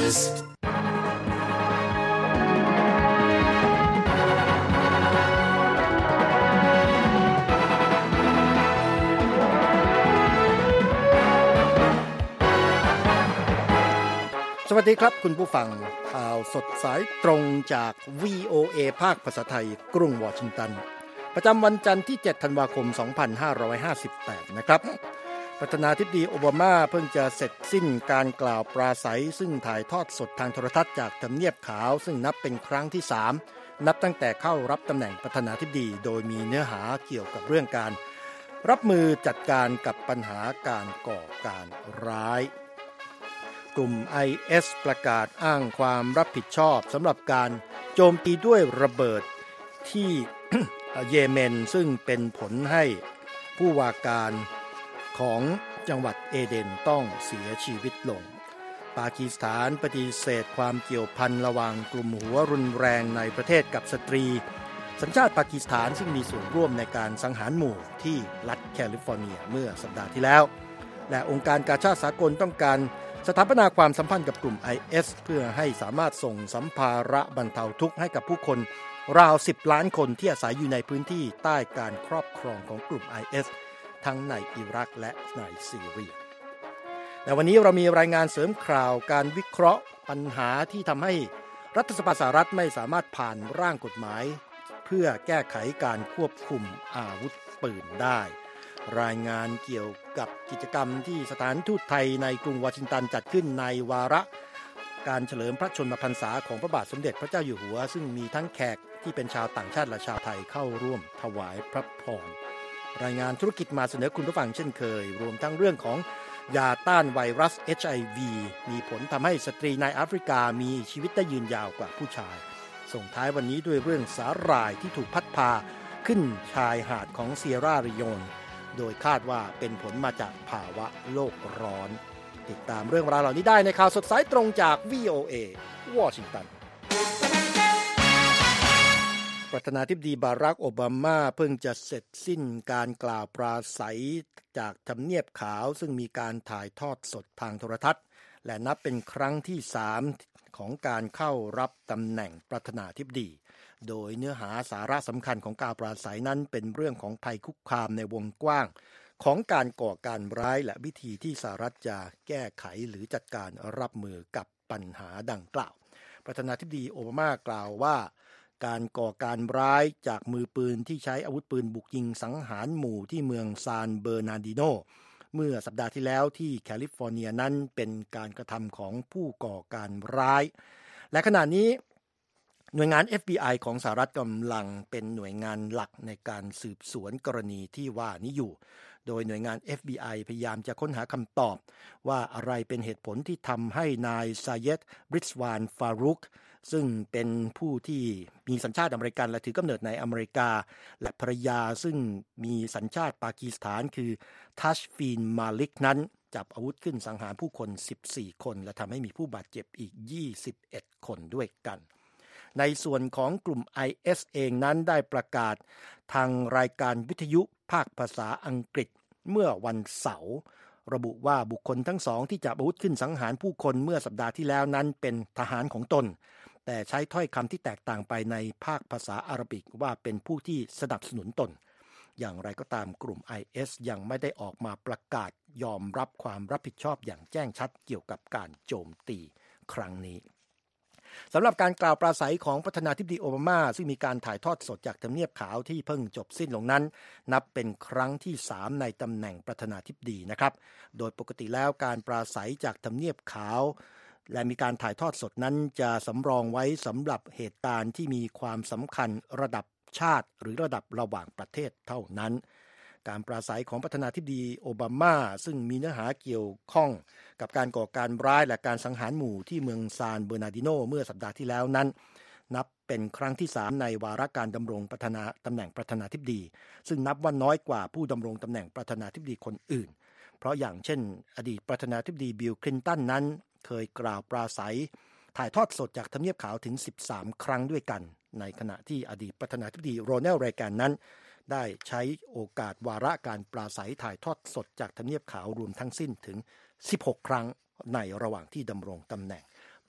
News สวัสดีครับคุณผู้ฟังข่าวสดสายตรงจาก VOA ภาคภาษาไทยกรุงวอชิงตันประจำวันจันทร์ที่7ธันวาคม2558นะครับประธานาธิบดีโอบามาเพิ่งจะเสร็จสิ้นการกล่าวปราศัยซึ่งถ่ายทอดสดทางโทรทัศน์จากทำเนียบขาวซึ่งนับเป็นครั้งที่3นับตั้งแต่เข้ารับตำแหน่งประธานาธิบดีโดยมีเนื้อหาเกี่ยวกับเรื่องการรับมือจัดการกับปัญหาการก่อการร้ายกลุ่ม IS ประกาศอ้างความรับผิดชอบสำหรับการโจมตีด้วยระเบิดที่ เยเมนซึ่งเป็นผลให้ผู้ว่าการของจังหวัดเอเดนต้องเสียชีวิตลงปากีสถานปฏิเสธความเกี่ยวพันระหว่างกลุ่มหัวรุนแรงในประเทศกับสตรีสัญชาติปากีสถานซึ่งมีส่วนร่วมในการสังหารหมู่ที่รัฐแคลิฟอร์เนียเมื่อสัปดาห์ที่แล้วและองค์การกาชาดสากลต้องการสถาปนาความสัมพันธ์กับกลุ่ม IS เพื่อให้สามารถส่งสัมภาระบรรเทาทุกข์ให้กับผู้คนราว10ล้านคนที่อาศัยอยู่ในพื้นที่ใต้การครอบครองของกลุ่ม IS ทั้งในอิรักและในซีเรียแต่วันนี้เรามีรายงานเสริมข่าวการวิเคราะห์ปัญหาที่ทำให้รัฐสภาสหรัฐไม่สามารถผ่านร่างกฎหมายเพื่อแก้ไขการควบคุมอาวุธปืนได้รายงานเกี่ยวกับกิจกรรมที่สถานทูตไทยในกรุงวอชิงตันจัดขึ้นในวาระการเฉลิมพระชนมพรรษาของพระบาทสมเด็จพระเจ้าอยู่หัวซึ่งมีทั้งแขกที่เป็นชาวต่างชาติและชาวไทยเข้าร่วมถวายพระพรรายงานธุรกิจมาเสนอคุณผู้ฟังเช่นเคยรวมทั้งเรื่องของยาต้านไวรัส HIV มีผลทำให้สตรีในแอฟริกามีชีวิตได้ยืนยาวกว่าผู้ชายส่งท้ายวันนี้ด้วยเรื่องสาหร่ายที่ถูกพัดพาขึ้นชายหาดของเซียร่าลีโอนโดยคาดว่าเป็นผลมาจากภาวะโลกร้อนติดตามเรื่องราวเหล่านี้ได้ในข่าวสดสายตรงจาก VOA วอชิงตันประธานาธิบดีบารักโอบามาเพิ่งจะเสร็จสิ้นการกล่าวปราศัยจากทำเนียบขาวซึ่งมีการถ่ายทอดสดทางโทรทัศน์และนับเป็นครั้งที่3ของการเข้ารับตำแหน่งประธานาธิบดีโดยเนื้อหาสาระสำคัญของการปราศัยนั้นเป็นเรื่องของภัยคุกคามในวงกว้างของการก่อการร้ายและวิธีที่สหรัฐจะแก้ไขหรือจัดการรับมือกับปัญหาดังกล่าวประธานาธิบดีโอบามากล่าวว่าการก่อการร้ายจากมือปืนที่ใช้อาวุธปืนบุกยิงสังหารหมู่ที่เมืองซานเบอร์นาร์ดิโนเมื่อสัปดาห์ที่แล้วที่แคลิฟอร์เนียนั้นเป็นการกระทำของผู้ก่อการร้ายและขณะนี้หน่วยงาน FBI ของสหรัฐกำลังเป็นหน่วยงานหลักในการสืบสวนกรณีที่ว่านี้อยู่โดยหน่วยงาน FBI พยายามจะค้นหาคำตอบว่าอะไรเป็นเหตุผลที่ทำให้นายซาเยด ริซวาน ฟารุกซึ่งเป็นผู้ที่มีสัญชาติอเมริกันและถือกำเนิดในอเมริกาและภรรยาซึ่งมีสัญชาติปากีสถานคือทัชฟีน มาลิกนั้นจับอาวุธขึ้นสังหารผู้คน14คนและทำให้มีผู้บาดเจ็บอีก21คนด้วยกันในส่วนของกลุ่ม IS เองนั้นได้ประกาศทางรายการวิทยุภาคภาษาอังกฤษเมื่อวันเสาร์ระบุว่าบุคคลทั้งสองที่จับอาวุธขึ้นสังหารผู้คนเมื่อสัปดาห์ที่แล้วนั้นเป็นทหารของตนแต่ใช้ถ้อยคำที่แตกต่างไปในภาคภาษาอาหรับิกว่าเป็นผู้ที่สนับสนุนตนอย่างไรก็ตามกลุ่ม IS ยังไม่ได้ออกมาประกาศยอมรับความรับผิดชอบอย่างแจ้งชัดเกี่ยวกับการโจมตีครั้งนี้สำหรับการกล่าวปราศัยของประธานาธิบดีโอบามาซึ่งมีการถ่ายทอดสดจากทำเนียบขาวที่เพิ่งจบสิ้นลงนั้นนับเป็นครั้งที่3ในตำแหน่งประธานาธิบดีนะครับโดยปกติแล้วการปราศัยจากทำเนียบขาวและมีการถ่ายทอดสดนั้นจะสำรองไว้สำหรับเหตุการณ์ที่มีความสำคัญระดับชาติหรือระดับระหว่างประเทศเท่านั้นการปราศัยของประธานาธิบดีโอบามาซึ่งมีเนื้อหาเกี่ยวข้องกับการก่อการร้ายและการสังหารหมู่ที่เมืองซานเบอร์นาร์ดิโนเมื่อสัปดาห์ที่แล้วนั้นนับเป็นครั้งที่3ในวาระการดำรงตำแหน่งประธานาธิบดีซึ่งนับว่าน้อยกว่าผู้ดำรงตำแหน่งประธานาธิบดีคนอื่นเพราะอย่างเช่นอดีตประธานาธิบดีบิล คลินตันนั้นเคยกล่าวปราศัยถ่ายทอดสดจากทำเนียบขาวถึง13ครั้งด้วยกันในขณะที่อดีตประธานาธิบดีโรนัลด์ เรแกนนั้นได้ใช้โอกาสวาระการปราศัยถ่ายทอดสดจากทำเนียบขาวรวมทั้งสิ้นถึง16ครั้งในระหว่างที่ดำรงตำแหน่ง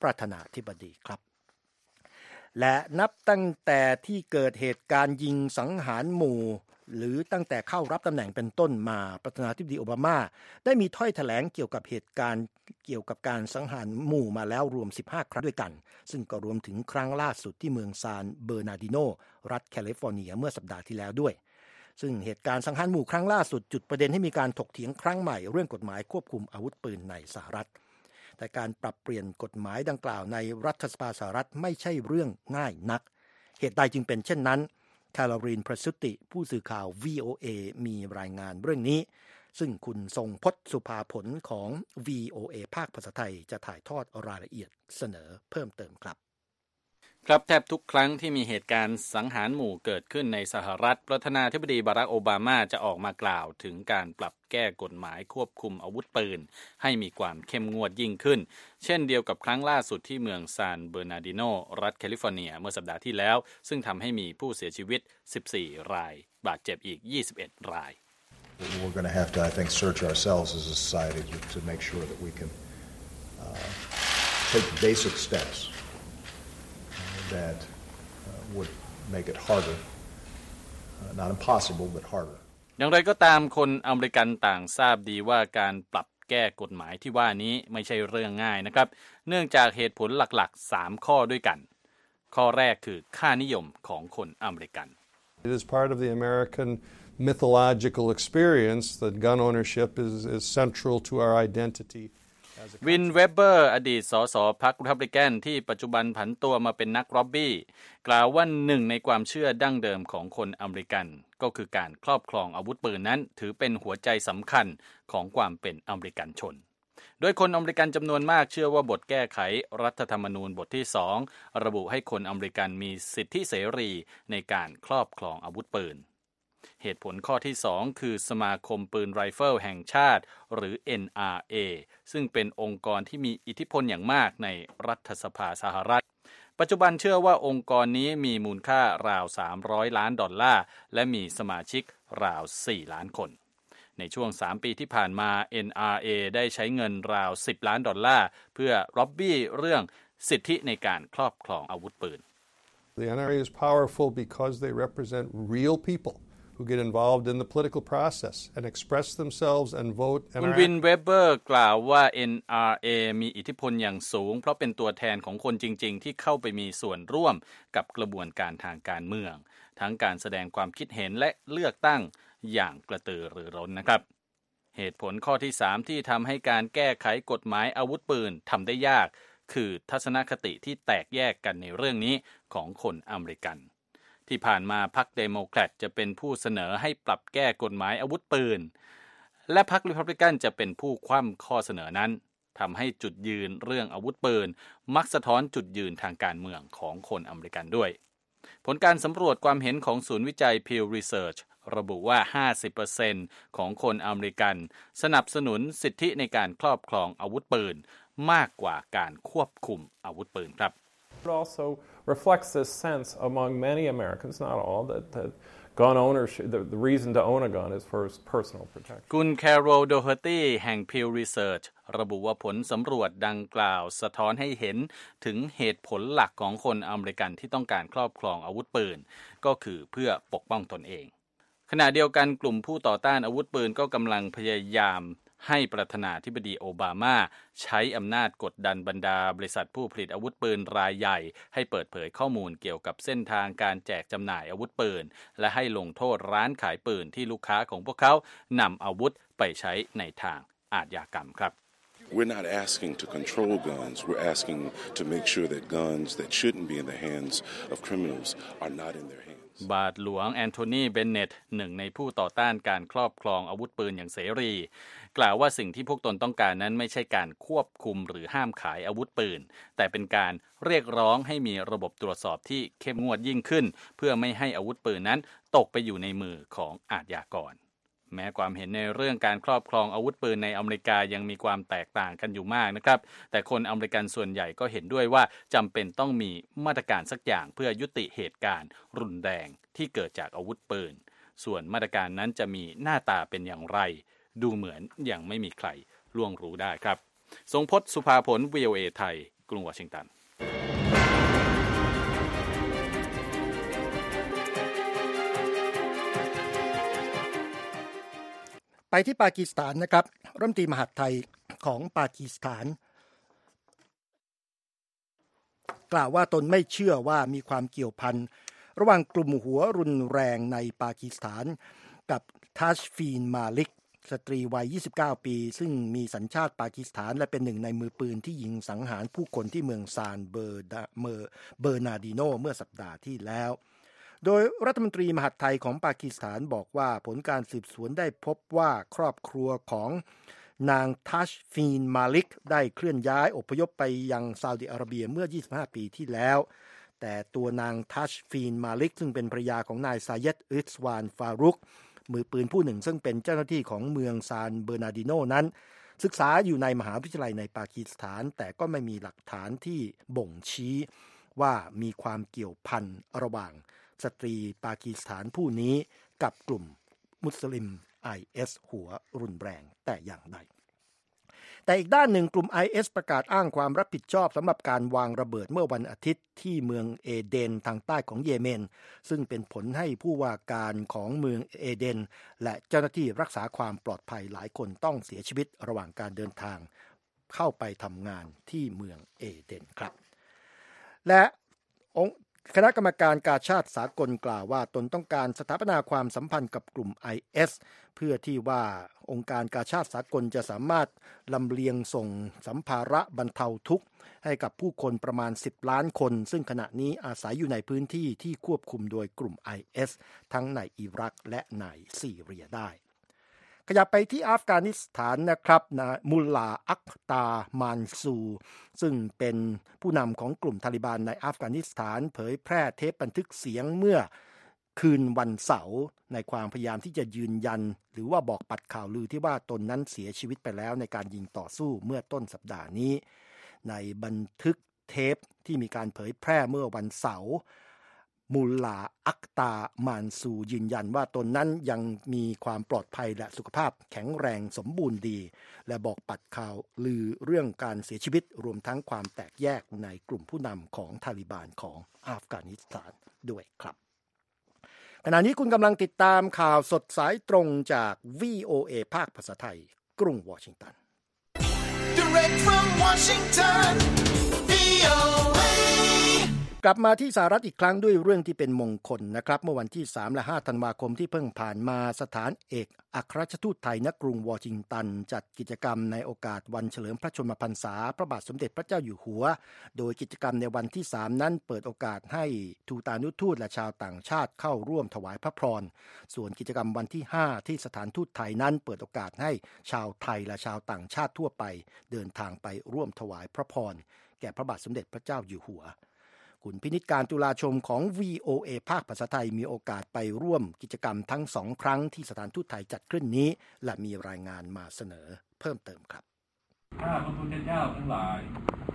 ประธานาธิบดีครับและนับตั้งแต่ที่เกิดเหตุการณ์ยิงสังหารหมู่หรือตั้งแต่เข้ารับตำแหน่งเป็นต้นมาประธานาธิบดีโอบามาได้มีถ้อยแถลงเกี่ยวกับเหตุการณ์เกี่ยวกับการสังหารหมู่มาแล้วรวม15ครั้งด้วยกันซึ่งก็รวมถึงครั้งล่าสุดที่เมืองซานเบอร์นาร์ดิโนรัฐแคลิฟอร์เนียเมื่อสัปดาห์ที่แล้วด้วยซึ่งเหตุการณ์สังหารหมู่ครั้งล่าสุดจุดประเด็นให้มีการถกเถียงครั้งใหม่เรื่องกฎหมายควบคุมอาวุธปืนในสหรัฐแต่การปรับเปลี่ยนกฎหมายดังกล่าวในรัฐสภาสหรัฐไม่ใช่เรื่องง่ายนักเหตุใดจึงเป็นเช่นนั้นแคโรลีน ประสุทธิผู้สื่อข่าว VOA มีรายงานเรื่องนี้ซึ่งคุณทรงพจน์สุภาผลของ VOA ภาคภาษาไทยจะถ่ายทอดรายละเอียดเสนอเพิ่มเติมครับครับแทบทุกครั้งที่มีเหตุการณ์สังหารหมู่เกิดขึ้นในสหรัฐประธานาธิบดีบารักโอบามาจะออกมากล่าวถึงการปรับแก้กฎหมายควบคุมอาวุธปืนให้มีความเข้มงวดยิ่งขึ้นเช่นเดียวกับครั้งล่าสุดที่เมืองซานเบอร์นาร์ดิโนรัฐแคลิฟอร์เนียเมื่อสัปดาห์ที่แล้วซึ่งทำให้มีผู้เสียชีวิต14รายบาดเจ็บอีก21ราย We're going to have to, I think, search ourselves as a society to make sure that we can take basic steps that would make it harder, not impossible, but harder. อย่างไรก็ตามคนอเมริกันต่างทราบดีว่าการปรับแก้กฎหมายที่ว่านี้ไม่ใช่เรื่องง่ายนะครับเนื่องจากเหตุผลหลักๆ3ข้อด้วยกันข้อแรกคือค่านิยมของคนอเมริกัน It is part of the American mythological experience that gun ownership is central to our identity. วินเวเบอร์อดีตสสพรรครีพับลิกันที่ปัจจุบันผันตัวมาเป็นนักร็อบบี้กล่าวว่าหนึ่งในความเชื่อดั้งเดิมของคนอเมริกันก็คือการครอบครองอาวุธปืนนั้นถือเป็นหัวใจสำคัญของความเป็นอเมริกันชนโดยคนอเมริกันจำนวนมากเชื่อว่าบทแก้ไขรัฐธรรมนูญบทที่2ระบุให้คนอเมริกันมีสิทธิเสรีในการครอบครองอาวุธปืนเหตุผลข้อที่2คือสมาคมปืนไรเฟิลแห่งชาติหรือ NRA ซึ่งเป็นองค์กรที่มีอิทธิพลอย่างมากในรัฐสภาสหรัฐปัจจุบันเชื่อว่าองค์กรนี้มีมูลค่าราว$300 ล้านและมีสมาชิกราว4ล้านคนในช่วง3ปีที่ผ่านมา NRA ได้ใช้เงินราว$10 ล้านเพื่อล็อบบี้เรื่องสิทธิในการครอบครองอาวุธปืน The NRA is powerful because they represent real people.who get involved in the political process and express themselves and vote คุณวินเวเบอร์กล่าวว่า NRA มีอิทธิพลอย่างสูงเพราะเป็นตัวแทนของคนจริงๆที่เข้าไปมีส่วนร่วมกับกระบวนการทางการเมืองทั้งการแสดงความคิดเห็นและเลือกตั้งอย่างกระตือรือร้นนะครับเหตุผลข้อที่3ที่ทำให้การแก้ไขกฎหมายอาวุธปืนทำได้ยากคือทัศนคติที่แตกแยกกันในเรื่องนี้ของคนอเมริกันที่ผ่านมาพรรคเดโมแครตจะเป็นผู้เสนอให้ปรับแก้กฎหมายอาวุธปืนและพรรครีพับลิกันจะเป็นผู้คว่ำข้อเสนอนั้นทำให้จุดยืนเรื่องอาวุธปืนมักสะท้อนจุดยืนทางการเมืองของคนอเมริกันด้วยผลการสำรวจความเห็นของศูนย์วิจัย Pew Research ระบุว่า 50% ของคนอเมริกันสนับสนุนสิทธิในการครอบครองอาวุธปืนมากกว่าการควบคุมอาวุธปืนครับ It also reflects this sense among many Americans, not all, that gun ownership, the reason to own a gun is for personal protection. คุณแคโรล โดเฮอร์ตี้แห่ง Pew Research ระบุว่าผลสำรวจดังกล่าวสะท้อนให้เห็นถึงเหตุผลหลักของคนอเมริกันที่ต้องการครอบครองอาวุธปืนก็คือเพื่อปกป้องตนเองขณะเดียวกันกลุ่มผู้ต่อต้านอาวุธปืนก็กำลังพยายามให้ประธานาธิบดีโอบามาใช้อำนาจกดดันบรรดาบริษัทผู้ผลิตอาวุธปืนรายใหญ่ให้เปิดเผยข้อมูลเกี่ยวกับเส้นทางการแจกจำหน่ายอาวุธปืนและให้ลงโทษร้านขายปืนที่ลูกค้าของพวกเขานำอาวุธไปใช้ในทางอาชญากรรมครับ We're not asking to control guns. We're asking to make sure that guns that shouldn't be in the hands of criminals are not in their hands. บาทหลวงแอนโทนีเบนเน็ตหนึ่งในผู้ต่อต้านการครอบครองอาวุธปืนอย่างเสรีกล่าวว่าสิ่งที่พวกตนต้องการนั้นไม่ใช่การควบคุมหรือห้ามขายอาวุธปืนแต่เป็นการเรียกร้องให้มีระบบตรวจสอบที่เข้มงวดยิ่งขึ้นเพื่อไม่ให้อาวุธปืนนั้นตกไปอยู่ในมือของอาชญากรแม้ความเห็นในเรื่องการครอบครองอาวุธปืนในอเมริกายังมีความแตกต่างกันอยู่มากนะครับแต่คนอเมริกันส่วนใหญ่ก็เห็นด้วยว่าจำเป็นต้องมีมาตรการสักอย่างเพื่อยุติเหตุการณ์รุนแรงที่เกิดจากอาวุธปืนส่วนมาตรการนั้นจะมีหน้าตาเป็นอย่างไรดูเหมือนยังไม่มีใครล่วงรู้ได้ครับทรงพจน์สุภาผล VOA ไทยกรุงวอชิงตันไปที่ปากีสถานนะครับรัฐมนตรีมหาดไทยของปากีสถานกล่าวว่าตนไม่เชื่อว่ามีความเกี่ยวพันระหว่างกลุ่มหัวรุนแรงในปากีสถานกับทัชฟีนมาลิกสตรีวัย29ปีซึ่งมีสัญชาติปากีสถานและเป็นหนึ่งในมือปืนที่ยิงสังหารผู้คนที่เมืองซานเบอร์นาดิโนเมื่อสัปดาห์ที่แล้วโดยรัฐมนตรีมหาดไทยของปากีสถานบอกว่าผลการสืบสวนได้พบว่าครอบครัวของนางทัชฟีนมาลิกได้เคลื่อนย้ายอพยพไปยังซาอุดิอาระเบียเมื่อ25ปีที่แล้วแต่ตัวนางทัชฟีนมาลิกซึ่งเป็นภรรยาของนายซาเยดอิสวานฟารุกมือปืนผู้หนึ่งซึ่งเป็นเจ้าหน้าที่ของเมืองซานเบอร์นาดิโนนั้นศึกษาอยู่ในมหาวิทยาลัยในปากีสถานแต่ก็ไม่มีหลักฐานที่บ่งชี้ว่ามีความเกี่ยวพันระหว่างสตรีปากีสถานผู้นี้กับกลุ่มมุสลิม IS หัวรุนแรงแต่อย่างใดแต่อีกด้านหนึ่งกลุ่ม IS ประกาศอ้างความรับผิดชอบสำหรับการวางระเบิดเมื่อวันอาทิตย์ที่เมืองเอเดนทางใต้ของเยเมนซึ่งเป็นผลให้ผู้ว่าการของเมืองเอเดนและเจ้าหน้าที่รักษาความปลอดภัยหลายคนต้องเสียชีวิตระหว่างการเดินทางเข้าไปทำงานที่เมืองเอเดนครับและคณะกรรมการกาชาดสากลกล่าวว่าตนต้องการสถาปนาความสัมพันธ์กับกลุ่ม IS เพื่อที่ว่าองค์การกาชาดสากลจะสามารถลำเลียงส่งสัมภาระบรรเทาทุกข์ให้กับผู้คนประมาณ10ล้านคนซึ่งขณะนี้อาศัยอยู่ในพื้นที่ที่ควบคุมโดยกลุ่ม IS ทั้งในอิรักและในซีเรียได้ขยับไปที่อัฟกานิสถานนะครับมุลลาอัคตามานซูซึ่งเป็นผู้นำของกลุ่มตาลิบันในอัฟกานิสถานเผยแพร่เทปบันทึกเสียงเมื่อคืนวันเสาร์ในความพยายามที่จะยืนยันหรือว่าบอกปัดข่าวลือที่ว่าตนนั้นเสียชีวิตไปแล้วในการยิงต่อสู้เมื่อต้นสัปดาห์นี้ในบันทึกเทปที่มีการเผยแพร่เมื่อวันเสาร์มุลลาอัคตามานซูยืนยันว่าตนนั้นยังมีความปลอดภัยและสุขภาพแข็งแรงสมบูรณ์ดีและบอกปัดข่าวลือเรื่องการเสียชีวิตรวมทั้งความแตกแยกในกลุ่มผู้นำของตาลิบันของอัฟกานิสถานด้วยครับขณะนี้คุณกำลังติดตามข่าวสดสายตรงจาก VOA ภาคภาษาไทยกรุงวอชิงตัน Direct from Washington VOAกลับมาที่สหรัฐอีกครั้งด้วยเรื่องที่เป็นมงคลนะครับเมื่อวันที่3และ5ธันวาคมที่เพิ่งผ่านมาสถานเอกอัครราชทูตไทยณกรุงวอชิงตันจัดกิจกรรมในโอกาสวันเฉลิมพระชนมพรรษาพระบาทสมเด็จพระเจ้าอยู่หัวโดยกิจกรรมในวันที่3นั้นเปิดโอกาสให้ทูตานุทูตและชาวต่างชาติเข้าร่วมถวายพระพรส่วนกิจกรรมวันที่5ที่สถานทูตไทยนั้นเปิดโอกาสให้ชาวไทยและชาวต่างชาติทั่วไปเดินทางไปร่วมถวายพระพรแก่พระบาทสมเด็จพระเจ้าอยู่หัวคุณพินิจการตุลาชมของ VOA ภาคภาษาไทยมีโอกาสไปร่วมกิจกรรมทั้ง2ครั้งที่สถานทูตไทยจัดขึ้นนี้และมีรายงานมาเสนอเพิ่มเติมครับข้าพระพุทธเจ้าทั้งหลาย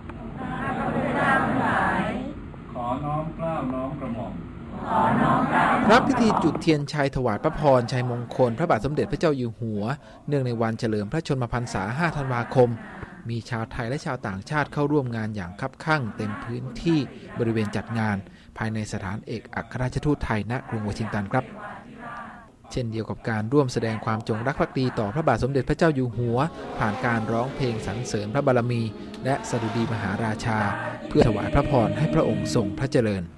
ขอน้อมเกล้าน้อมกระหม่อมรับพิธีจุดเทียนชัยถวายพระพรชัยมงคลพระบาทสมเด็จพระเจ้าอยู่หัวเนื่องในวันเฉลิมพระชนมพรรษา5ธันวาคมมีชาวไทยและชาวต่างชาติเข้าร่วมงานอย่างคับคั่งเต็มพื้นที่บริเวณจัดงานภายในสถานเอกอัครราชทูตไทยณกรุงวอชิงตันครับเช่นเดียวกับการร่วมแสดงความจงรักภักดีต่อพระบาทสมเด็จพระเจ้าอยู่หัวผ่านการร้องเพลงสรรเสริญพระบารมีและสดุดีมหาราชาเพื่อถวายพระพรให้พระองค์ทรงพระเจริญ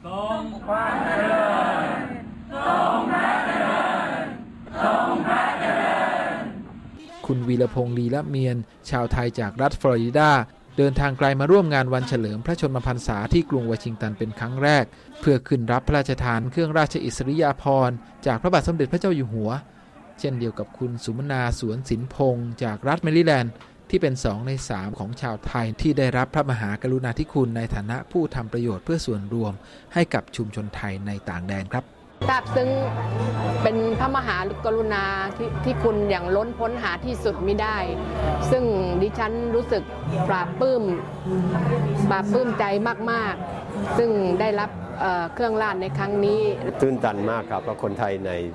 คุณวีรพงษ์ลีละเมียนชาวไทยจากรัฐฟลอริดาเดินทางไกลมาร่วมงานวันเฉลิมพระชนมพรรษาที่กรุงวอชิงตันเป็นครั้งแรกเพื่อขึ้นรับพระราชทานเครื่องราชอิสริยาภรณ์จากพระบาทสมเด็จพระเจ้าอยู่หัวเช่นเดียวกับคุณสุมนาสวนสินพงษ์จากรัฐแมริแลนด์ที่เป็น2ใน3ของชาวไทยที่ได้รับพระมหากรุณาธิคุณในฐานะผู้ทำประโยชน์เพื่อส่วนรวมให้กับชุมชนไทยในต่างแดนครับซาบซึ้งเป็นพระมหากรุณาที่คุณอย่างล้นพ้นหาที่สุดมิได้ซึ่งดิฉันรู้สึกปราบปลื้มใจมากๆซึ่งได้รับเครื่องราชในครั้งนี้ตื้นตันมากครับเพราะคนไทยใน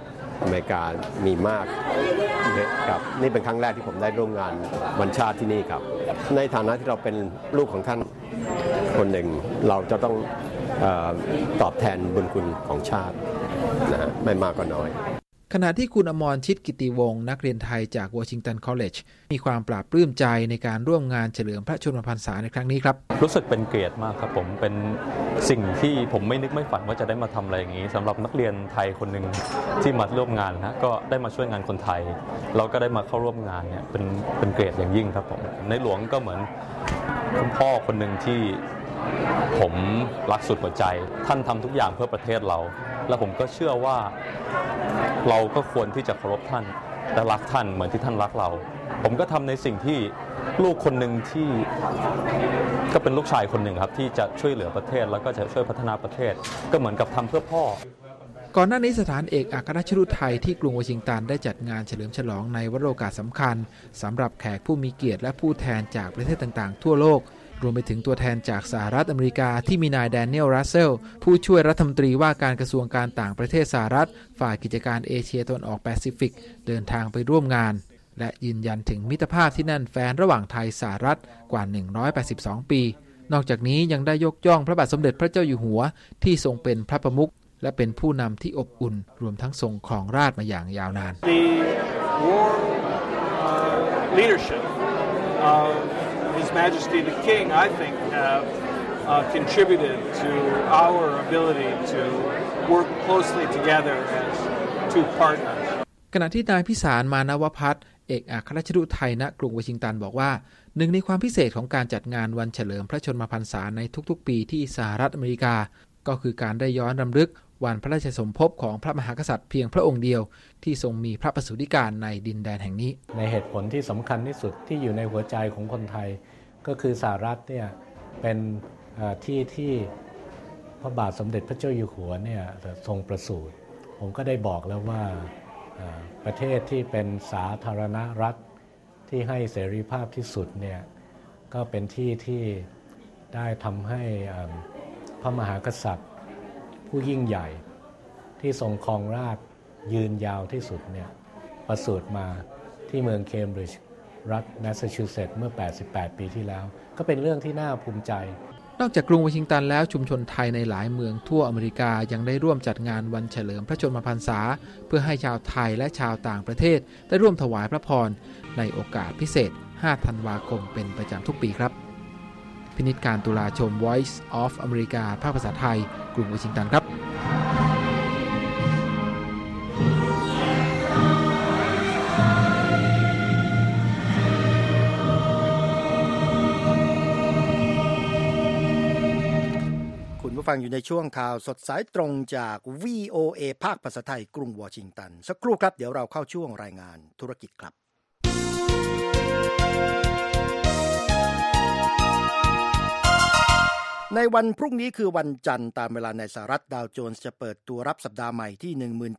อเมริกามีมากครับนี่เป็นครั้งแรกที่ผมได้ร่วมงานวันชาติที่นี่ครับในฐานะที่เราเป็นลูกของท่านคนหนึ่งเราจะต้องตอบแทนบุญคุณของชาตินะฮะไม่มากก็น้อยขณะที่คุณอมรชิตกิติวงศ์นักเรียนไทยจากวอชิงตันคอลเลจมีความปราบปลื้มใจในการร่วมงานเฉลิมพระชนมพรรษาในครั้งนี้ครับรู้สึกเป็นเกียรติมากครับผมเป็นสิ่งที่ผมไม่นึกไม่ฝันว่าจะได้มาทำอะไรอย่างนี้สำหรับนักเรียนไทยคนหนึ่งที่มาร่วมงานนะก็ได้มาช่วยงานคนไทยเราก็ได้มาเข้าร่วมงานเนี่ยเป็นเกียรติอย่างยิ่งครับผมในหลวงก็เหมือนคุณพ่อคนหนึ่งที่ผมรักสุดหัวใจท่านทำทุกอย่างเพื่อประเทศเราและผมก็เชื่อว่าเราก็ควรที่จะเคารพท่านและรักท่านเหมือนที่ท่านรักเราผมก็ทำในสิ่งที่ลูกคนหนึ่งที่ก็เป็นลูกชายคนหนึ่งครับที่จะช่วยเหลือประเทศแล้วก็จะช่วยพัฒนาประเทศก็เหมือนกับทำเพื่อพ่อก่อนหน้านี้สถานเอกอัครราชทูตไทยที่กรุงวอชิงตันได้จัดงานเฉลิมฉลองในวโรกาสสำคัญสำหรับแขกผู้มีเกียรติและผู้แทนจากประเทศต่างๆทั่วโลกรวมไปถึงตัวแทนจากสหรัฐอเมริกาที่มีนายแดเนียล รัสเซลผู้ช่วยรัฐมนตรีว่าการกระทรวงการต่างประเทศสหรัฐฝ่ายกิจการเอเชียตะวันออกแปซิฟิกเดินทางไปร่วมงานและยืนยันถึงมิตรภาพที่แน่นแฟ้นระหว่างไทยสหรัฐกว่า182ปีนอกจากนี้ยังได้ยกย่องพระบาทสมเด็จพระเจ้าอยู่หัวที่ทรงเป็นพระประมุขและเป็นผู้นำที่อบอุ่นรวมทั้งทรงครองราชย์มาอย่างยาวนาน The warm leadership of His Majesty the King, I think, have contributed to our ability to work closely together as two partners. ขณะที่นายพิสารมานวพัฒน์เอกอัครราชทูตไทยณกรุงวอชิงตันบอกว่าหนึ่งในความพิเศษของการจัดงานวันเฉลิมพระชนมพรรษาในทุกๆปีที่สหรัฐอเมริกาก็คือการได้ย้อนรำลึกวันพระราชสมภพของพระมหากษัตริย์เพียงพระองค์เดียวที่ทรงมีพระประสูติการในดินแดนแห่งนี้ในเหตุผลที่สำคัญที่สุดที่อยู่ในหัวใจของคนไทยก็คือสหรัฐเนี่ยเป็นที่พระบาทสมเด็จพระเจ้าอยู่หัวเนี่ยทรงประสูติผมก็ได้บอกแล้วว่าประเทศที่เป็นสาธารณรัฐที่ให้เสรีภาพที่สุดเนี่ยก็เป็นที่ได้ทำให้พระมหากษัตริย์ผู้ยิ่งใหญ่ที่ทรงครองราชย์ยืนยาวที่สุดเนี่ยประสูติมาที่เมืองเคมบริดจ์รัฐแมสซาชูเซตส์เมื่อ88ปีที่แล้วก็เป็นเรื่องที่น่าภูมิใจนอกจากกรุงวอชิงตันแล้วชุมชนไทยในหลายเมืองทั่วอเมริกายังได้ร่วมจัดงานวันเฉลิมพระชนมพรรษาเพื่อให้ชาวไทยและชาวต่างประเทศได้ร่วมถวายพระพรในโอกาสพิเศษ5 ธันวาคมเป็นประจำทุกปีครับพินิจการตุลาชม Voice of America ภาคภาษาไทยกรุงวอชิงตันครับฟังอยู่ในช่วงข่าวสดสายตรงจาก VOA ภาคภาษาไทยกรุงวอชิงตันสักครู่ครับเดี๋ยวเราเข้าช่วงรายงานธุรกิจครับในวันพรุ่งนี้คือวันจันทร์ตามเวลาในสหรัฐดาวโจนส์จะเปิดตัวรับสัปดาห์ใหม่ที่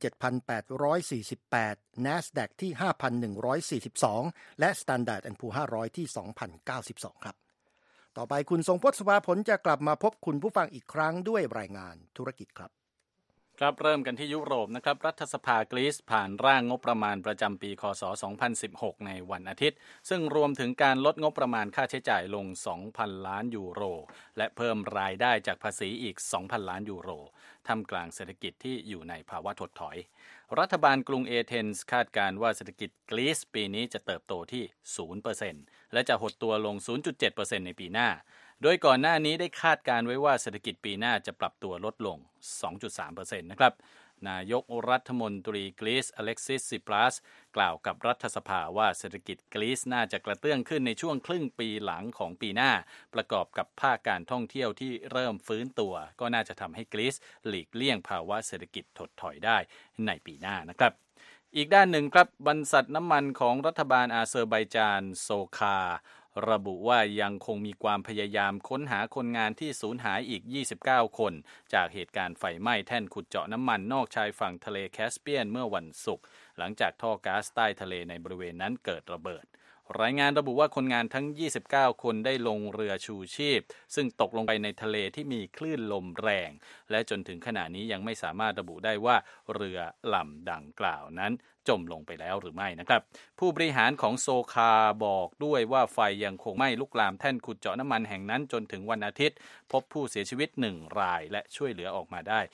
17,848 NASDAQ ที่ 5,142 และ Standard & Poor's 500 ที่ 2,092 ครับต่อไปคุณทรงพจน์ สภาผลจะกลับมาพบคุณผู้ฟังอีกครั้งด้วยรายงานธุรกิจครับครับเริ่มกันที่ยุโรปนะครับรัฐสภากรีซผ่านร่างงบประมาณประจำปีคศ2016ในวันอาทิตย์ซึ่งรวมถึงการลดงบประมาณค่าใช้จ่ายลง 2,000 ล้านยูโรและเพิ่มรายได้จากภาษีอีก 2,000 ล้านยูโรท่ามกลางเศรษฐกิจที่อยู่ในภาวะถดถอยรัฐบาลกรุงเอเธนส์คาดการณ์ว่าเศรษฐกิจกรีซปีนี้จะเติบโตที่ 0% และจะหดตัวลง 0.7% ในปีหน้าโดยก่อนหน้านี้ได้คาดการไว้ว่าเศรษฐกิจปีหน้าจะปรับตัวลดลง 2.3% นะครับนายกรัฐมนตรีกรีซอเล็กซิส ซิปรัสกล่าวกับรัฐสภาว่าเศรษฐกิจกรีซน่าจะกระเตื้องขึ้นในช่วงครึ่งปีหลังของปีหน้าประกอบกับภาคการท่องเที่ยวที่เริ่มฟื้นตัวก็น่าจะทำให้กรีซหลีกเลี่ยงภาวะเศรษฐกิจถดถอยได้ในปีหน้านะครับอีกด้านหนึ่งครับบรรษัทน้ำมันของรัฐบาลอาเซอร์ไบจานโซคาระบุว่ายังคงมีความพยายามค้นหาคนงานที่สูญหายอีก29คนจากเหตุการณ์ไฟไหม้แท่นขุดเจาะน้ำมันนอกชายฝั่งทะเลแคสเปียนเมื่อวันศุกร์หลังจากท่อก๊าซใต้ทะเลในบริเวณนั้นเกิดระเบิดรายงานระบุว่าคนงานทั้ง29คนได้ลงเรือชูชีพซึ่งตกลงไปในทะเลที่มีคลื่นลมแรงและจนถึงขณะนี้ยังไม่สามารถระบุได้ว่าเรือลำดังกล่าวนั้นจมลงไปแล้วหรือไม่นะครับผู้บริหารของโซคาบอกด้วยว่าไฟยังคงไหม้ลุกลามแท่นขุดเจาะน้ำมันแห่งนั้นจนถึงวันอาทิตย์พบผู้เสียชีวิต1รายและช่วยเหลือออกมาได้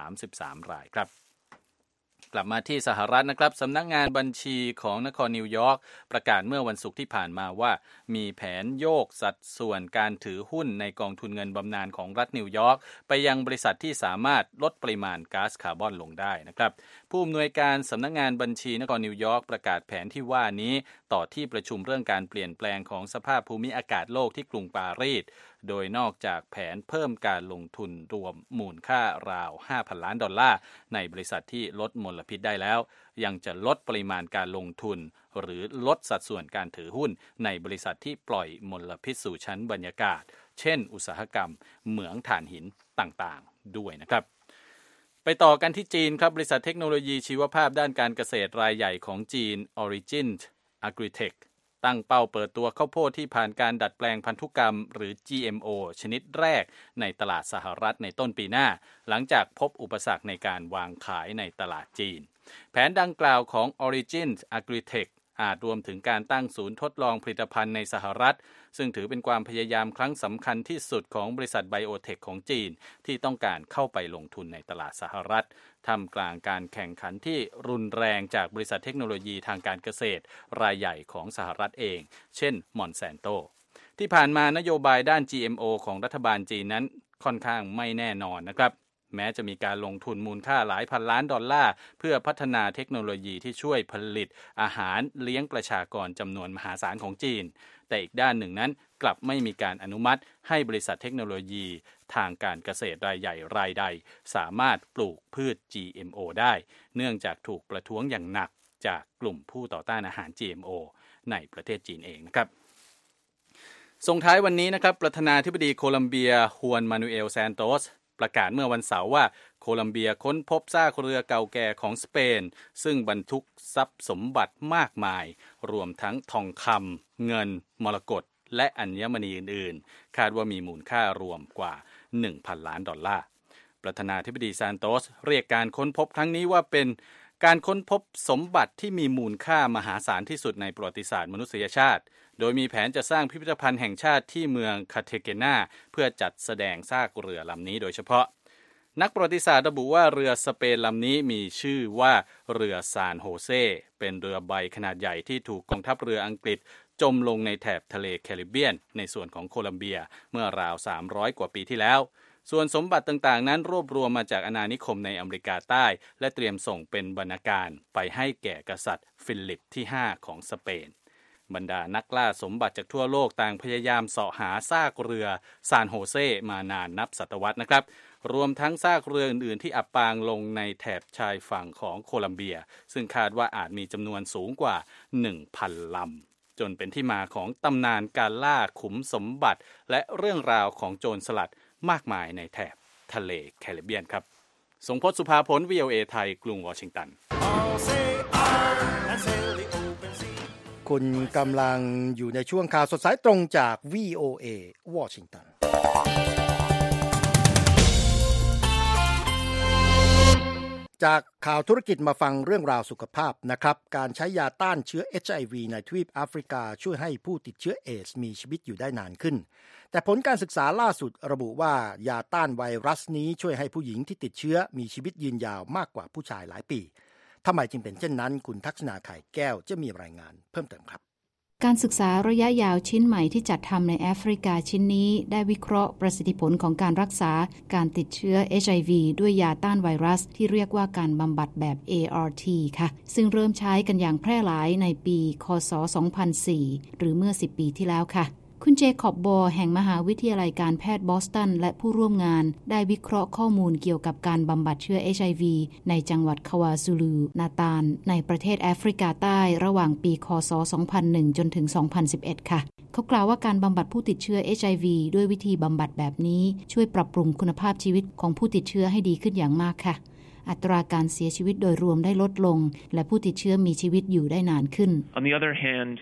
33รายครับกลับมาที่สหรัฐนะครับสำนักงานบัญชีของนครนิวยอร์กประกาศเมื่อวันศุกร์ที่ผ่านมาว่ามีแผนโยกสัดส่วนการถือหุ้นในกองทุนเงินบำนาญของรัฐนิวยอร์กไปยังบริษัทที่สามารถลดปริมาณก๊าซคาร์บอนลงได้นะครับผู้อำนวยการสำนักงานบัญชีนครนิวยอร์กประกาศแผนที่ว่านี้ต่อที่ประชุมเรื่องการเปลี่ยนแปลงของสภาพภูมิอากาศโลกที่กรุงปารีสโดยนอกจากแผนเพิ่มการลงทุนรวมมูลค่าราว $5,000 ล้านในบริษัทที่ลดมลพิษได้แล้วยังจะลดปริมาณการลงทุนหรือลดสัดส่วนการถือหุ้นในบริษัทที่ปล่อยมลพิษสู่ชั้นบรรยากาศเช่นอุตสาหกรรมเหมืองถ่านหินต่างๆด้วยนะครับไปต่อกันที่จีนครับบริษัทเทคโนโลยีชีวภาพด้านการเกษตรรายใหญ่ของจีน Origin Agritechตั้งเป้าเปิดตัวข้าวโพดที่ผ่านการดัดแปลงพันธุกรรมหรือ GMO ชนิดแรกในตลาดสหรัฐในต้นปีหน้าหลังจากพบอุปสรรคในการวางขายในตลาดจีนแผนดังกล่าวของ Origin Agritech อาจรวมถึงการตั้งศูนย์ทดลองผลิตภัณฑ์ในสหรัฐซึ่งถือเป็นความพยายามครั้งสำคัญที่สุดของบริษัทไบโอเทคของจีนที่ต้องการเข้าไปลงทุนในตลาดสหรัฐท่ามกลางการแข่งขันที่รุนแรงจากบริษัทเทคโนโลยีทางการเกษตรรายใหญ่ของสหรัฐเองเช่นมอนแซนโตที่ผ่านมานโยบายด้าน GMO ของรัฐบาลจีนนั้นค่อนข้างไม่แน่นอนนะครับแม้จะมีการลงทุนมูลค่าหลายพันล้านดอลลาร์เพื่อพัฒนาเทคโนโลยีที่ช่วยผลิตอาหารเลี้ยงประชากรจำนวนมหาศาลของจีนแต่อีกด้านหนึ่งนั้นกลับไม่มีการอนุมัติให้บริษัทเทคโนโลยีทางการเกษตรรายใหญ่รายใดสามารถปลูกพืช GMO ได้เนื่องจากถูกประท้วงอย่างหนักจากกลุ่มผู้ต่อต้านอาหาร GMO ในประเทศจีนเองนะครับส่งท้ายวันนี้นะครับประธานาธิบดีโคลัมเบียฮวนมานูเอลแซนโตสประกาศเมื่อวันเสาร์ว่าโคลัมเบียค้นพบซากเรือเก่าแก่ของสเปนซึ่งบรรทุกทรัพย์สมบัติมากมายรวมทั้งทองคำเงินมรกตและอัญมณีอื่นๆคาดว่ามีมูลค่ารวมกว่า $1,000 ล้านประธานาธิบดีซานโตสเรียกการค้นพบครั้งนี้ว่าเป็นการค้นพบสมบัติที่มีมูลค่ามหาศาลที่สุดในประวัติศาสตร์มนุษยชาติโดยมีแผนจะสร้างพิพิธภัณฑ์แห่งชาติที่เมืองคาเทเกนาเพื่อจัดแสดงซากเรือลำนี้โดยเฉพาะนักประวัติศาสตร์ระบุว่าเรือสเปนลำนี้มีชื่อว่าเรือซานโฮเซเป็นเรือใบขนาดใหญ่ที่ถูกกองทัพเรืออังกฤษจมลงในแถบทะเลแคริบเบียนในส่วนของโคลัมเบียเมื่อราว300กว่าปีที่แล้วส่วนสมบัติต่างๆนั้นรวบรวมมาจากอาณานิคมในอเมริกาใต้และเตรียมส่งเป็นบรรณาการไปให้แก่กษัตริย์ฟิลิปที่5ของสเปนบรรดานักล่าสมบัติจากทั่วโลกต่างพยายามเสาะหาซากเรือซานโฮเซมานานนับศตวรรษนะครับรวมทั้งซากเรืออื่นๆที่อับปางลงในแถบชายฝั่งของโคลัมเบียซึ่งคาดว่าอาจมีจำนวนสูงกว่า 1,000 ลำจนเป็นที่มาของตำนานการล่าขุมสมบัติและเรื่องราวของโจรสลัดมากมายในแถบทะเลแคริบเบียนครับทรงพจน์สุภาผล VOA ไทยกรุงวอชิงตันคุณกำลังอยู่ในช่วงข่าวสดสายตรงจาก VOA วอชิงตันจากข่าวธุรกิจมาฟังเรื่องราวสุขภาพนะครับการใช้ยาต้านเชื้อ HIV ในทวีปแอฟริกาช่วยให้ผู้ติดเชื้อเอดส์มีชีวิตอยู่ได้นานขึ้นแต่ผลการศึกษาล่าสุดระบุว่ายาต้านไวรัสนี้ช่วยให้ผู้หญิงที่ติดเชื้อมีชีวิตยืนยาวมากกว่าผู้ชายหลายปีทำไมจึงเป็นเช่นนั้นคุณทักษณาไข่แก้วจะมีรายงานเพิ่มเติมครับการศึกษาระยะยาวชิ้นใหม่ที่จัดทำในแอฟริกาชิ้นนี้ได้วิเคราะห์ประสิทธิผลของการรักษาการติดเชื้อ HIV ด้วยยาต้านไวรัสที่เรียกว่าการบำบัดแบบ ART ค่ะซึ่งเริ่มใช้กันอย่างแพร่หลายในปีค.ศ. 2004 หรือเมื่อ10 ปีที่แล้วค่ะคุณเจคอบบอแห่งมหาวิทยาลัยการแพทย์บอสตันและผู้ร่วมงานได้วิเคราะห์ข้อมูลเกี่ยวกับการบำบัดเชื้อ HIV ในจังหวัดควาซูลูนาตาลในประเทศแอฟริกาใต้ระหว่างปีค.ศ. 2001 จนถึง 2011 ค่ะเขากล่าวว่าการบำบัดผู้ติดเชื้อ HIV ด้วยวิธีบำบัดแบบนี้ช่วยปรับปรุงคุณภาพชีวิตของผู้ติดเชื้อให้ดีขึ้นอย่างมากค่ะอัตราการเสียชีวิตโดยรวมได้ลดลงและผู้ติดเชื้อมีชีวิตอยู่ได้นานขึ้น On the other hand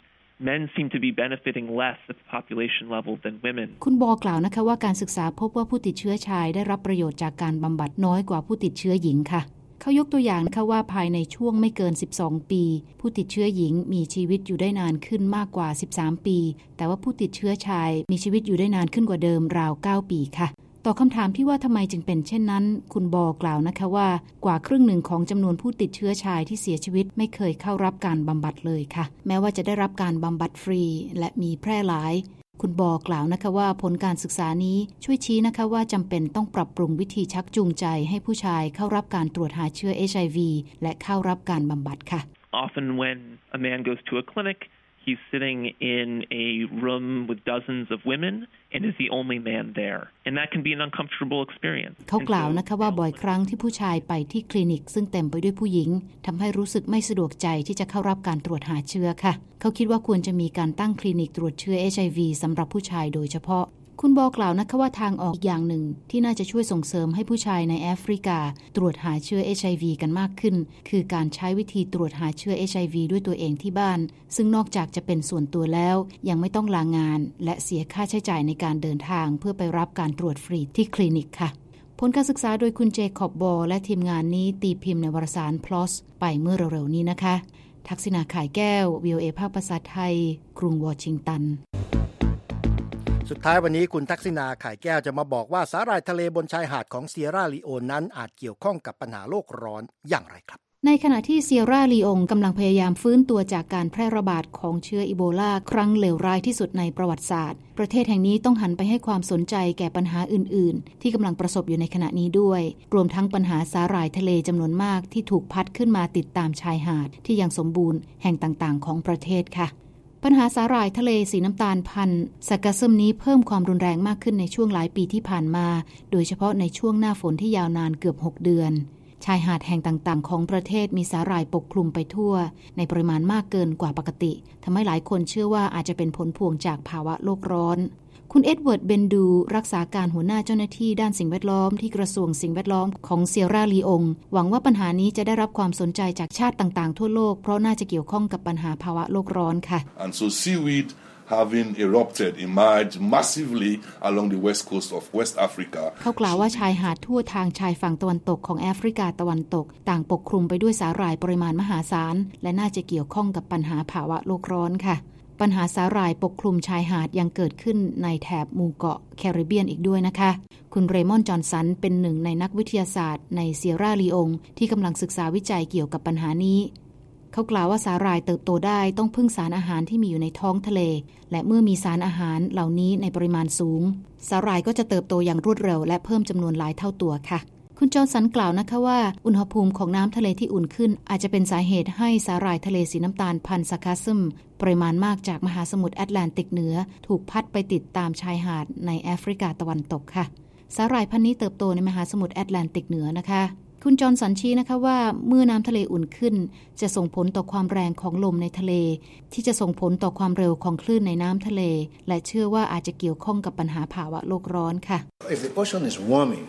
men seem to be benefiting less at the population level than women. คุณบอกล่าวนะคะว่าการศึกษาพบว่าผู้ติดเชื้อชายได้รับประโยชน์จากการบำบัดน้อยกว่าผู้ติดเชื้อหญิงค่ะเขายกตัวอย่างนะคะว่าภายในช่วงไม่เกิน12ปีผู้ติดเชื้อหญิงมีชีวิตอยู่ได้นานขึ้นมากกว่า13ปีแต่ว่าผู้ติดเชื้อชายมีชีวิตอยู่ได้นานขึ้นกว่าเดิมราว9ปีค่ะต่อคำถามที่ว่าทำไมจึงเป็นเช่นนั้นคุณบอกล่าวนะคะว่ากว่าครึ่งหนึ่งของจำนวนผู้ติดเชื้อชายที่เสียชีวิตไม่เคยเข้ารับการบำบัดเลยค่ะแม้ว่าจะได้รับการบำบัดฟรีและมีแพร่หลายคุณบอกล่าวนะคะว่าผลการศึกษานี้ช่วยชี้นะคะว่าจำเป็นต้องปรับปรุงวิธีชักจูงใจให้ผู้ชายเข้ารับการตรวจหาเชื้อ HIV และเข้ารับการบำบัดค่ะ Often when a man goes to a clinic, he's sitting in a room with dozens of women and is the only man there. And that can be an uncomfortable experience. เขากล่าวนะคะว่าบ่อยครั้งที่ผู้ชายไปที่คลินิกซึ่งเต็มไปด้วยผู้หญิงทำให้รู้สึกไม่สะดวกใจที่จะเข้ารับการตรวจหาเชื้อค่ะเขาคิดว่าควรจะมีการตั้งคลินิกตรวจเชื้อ HIV สำหรับผู้ชายโดยเฉพาะคุณบอกล่าวนะคะว่าทางออกอีกอย่างหนึ่งที่น่าจะช่วยส่งเสริมให้ผู้ชายในแอฟริกาตรวจหาเชื้อ HIV กันมากขึ้นคือการใช้วิธีตรวจหาเชื้อ HIV ด้วยตัวเองที่บ้านซึ่งนอกจากจะเป็นส่วนตัวแล้วยังไม่ต้องลางานและเสียค่าใช้จ่ายในการเดินทางเพื่อไปรับการตรวจฟรีที่คลินิกค่ะผลการศึกษาโดยคุณเจคอบบอและทีมงานนี้ตีพิมพ์ในวารสาร PLOS ไปเมื่อเร็วๆนี้นะคะทักษิณา ข่ายแก้ว VOA ภาคภาษาไทยกรุงวอชิงตันสุดท้ายวันนี้คุณทักษิณา ข่ายแก้วจะมาบอกว่าสาหร่ายทะเลบนชายหาดของเซียร่าลีโอนนั้นอาจเกี่ยวข้องกับปัญหาโลกร้อนอย่างไรครับในขณะที่เซียร่าลีโองกำลังพยายามฟื้นตัวจากการแพร่ระบาดของเชื้ออีโบลาครั้งเลวร้ายที่สุดในประวัติศาสตร์ประเทศแห่งนี้ต้องหันไปให้ความสนใจแก่ปัญหาอื่นๆที่กำลังประสบอยู่ในขณะนี้ด้วยรวมทั้งปัญหาสาหร่ายทะเลจำนวนมากที่ถูกพัดขึ้นมาติดตามชายหาดที่ยังสมบูรณ์แห่งต่างๆของประเทศค่ะปัญหาสาหร่ายทะเลสีน้ำตาลพันธุ์ซากาซึมนี้เพิ่มความรุนแรงมากขึ้นในช่วงหลายปีที่ผ่านมาโดยเฉพาะในช่วงหน้าฝนที่ยาวนานเกือบ6เดือนชายหาดแห่งต่างๆของประเทศมีสาหร่ายปกคลุมไปทั่วในปริมาณมากเกินกว่าปกติทำให้หลายคนเชื่อว่าอาจจะเป็นผลพวงจากภาวะโลกร้อนคุณเอ็ดเวิร์ดเบนดูรักษาการหัวหน้าเจ้าหน้าที่ด้านสิ่งแวดล้อมที่กระทรวงสิ่งแวดล้อมของเซียร่าลีโองหวังว่าปัญหานี้จะได้รับความสนใจจากชาติต่างๆทั่วโลกเพราะน่าจะเกี่ยวข้องกับปัญหาภาวะโลกร้อนค่ะ And so seaweed having erupted emerged massively along the west coast of West Africa เขากล่าวว่าชายหาดทั่วทางชายฝั่งตะวันตกของแอฟริกาตะวันตกต่างปกคลุมไปด้วยสาหร่ายปริมาณมหาศาลและน่าจะเกี่ยวข้องกับปัญหาภาวะโลกร้อนค่ะปัญหาสาหร่ายปกคลุมชายหาดยังเกิดขึ้นในแถบหมู่เกาะแคริบเบียนอีกด้วยนะคะคุณเรมอนด์จอห์นสันเป็นหนึ่งในนักวิทยาศาสตร์ในเซียร่าลีโองที่กำลังศึกษาวิจัยเกี่ยวกับปัญหานี้เขากล่าวว่าสาหร่ายเติบโตได้ต้องพึ่งสารอาหารที่มีอยู่ในท้องทะเลและเมื่อมีสารอาหารเหล่านี้ในปริมาณสูงสาหร่ายก็จะเติบโตอย่างรวดเร็วและเพิ่มจำนวนหลายเท่าตัวค่ะคุณจอห์นสันกล่าวนะคะว่าอุณหภูมิของน้ำทะเลที่อุ่นขึ้นอาจจะเป็นสาเหตุให้สาหร่ายทะเลสีน้ำตาลพันธุ์ซากาซึมปริมาณมากจากมหาสมุทรแอตแลนติกเหนือถูกพัดไปติดตามชายหาดในแอฟริกาตะวันตกค่ะสาหร่ายพันธุ์นี้เติบโตในมหาสมุทรแอตแลนติกเหนือนะคะคุณจอห์นสันชี้นะคะว่าเมื่อน้ำทะเลอุ่นขึ้นจะส่งผลต่อความแรงของลมในทะเลที่จะส่งผลต่อความเร็วของคลื่นในน้ำทะเลและเชื่อว่าอาจจะเกี่ยวข้องกับปัญหาภาวะโลกร้อนค่ะ If the ocean is warming,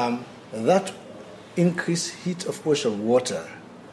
that increased heat of ocean water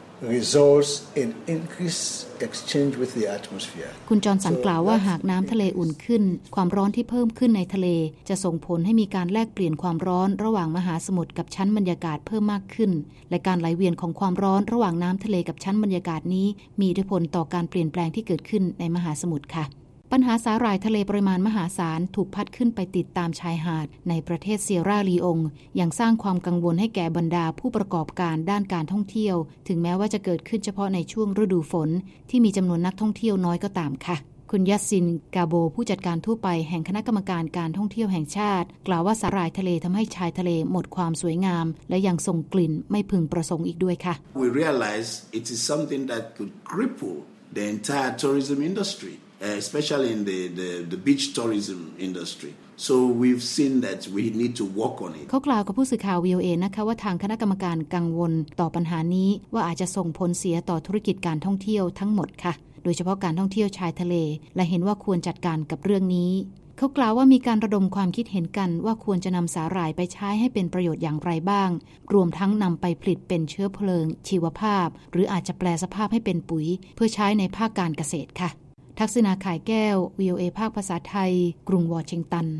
results in increased exchange with the atmosphere คุณจอห์นสันกล่าวว่าหากน้ำทะเลอุ่นขึ้นความร้อนที่เพิ่มขึ้นในทะเลจะส่งผลให้มีการแลกเปลี่ยนความร้อนระหว่างมหาสมุทรกับชั้นบรรยากาศเพิ่มมากขึ้นและการไหลเวียนของความร้อนระหว่างน้ำทะเลกับชั้นบรรยากาศนี้มีอิทธิพลต่อการเปลี่ยนแปลงที่เกิดขึ้นในมหาสมุทรค่ะปัญหาสาหร่ายทะเลปริมาณมหาศาลถูกพัดขึ้นไปติดตามชายหาดในประเทศเซียร่าลีโองยังสร้างความกังวลให้แก่บรรดาผู้ประกอบการด้านการท่องเที่ยวถึงแม้ว่าจะเกิดขึ้นเฉพาะในช่วงฤดูฝนที่มีจำนวนนักท่องเที่ยวน้อยก็ตามค่ะคุณยัสซินกาโบผู้จัดการทั่วไปแห่งคณะกรรมการการท่องเที่ยวแห่งชาติกล่าวว่าสาหร่ายทะเลทำให้ชายทะเลหมดความสวยงามและยังส่งกลิ่นไม่พึงประสงค์อีกด้วยค่ะ We realize it is something that could cripple the entire tourism industry.Especially in the beach tourism industry. So we've seen that we need to work on it. เขากล่าวกับผู้สื่อข่าว VOA นะคะว่าทางคณะกรรมการกังวลต่อปัญหานี้ว่าอาจจะส่งผลเสียต่อธุรกิจการท่องเที่ยวทั้งหมดค่ะโดยเฉพาะการท่องเที่ยวชายทะเลและเห็นว่าควรจัดการกับเรื่องนี้เขากล่าวว่ามีการระดมความคิดเห็นกันว่าควรจะนำสาหร่ายไปใช้ให้เป็นประโยชน์อย่างไรบ้างรวมทั้งนำไปผลิตเป็นเชื้อเพลิงชีวภาพหรืออาจจะแปลสภาพให้เป็นปุ๋ยเพื่อใช้ในภาคการเกษตรค่ะทักษิณาข่ายแก้ว VOA ภาคภาษาไทยกรุงวอชิงตัน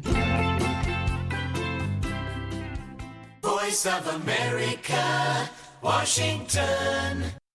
Voice of America, Washington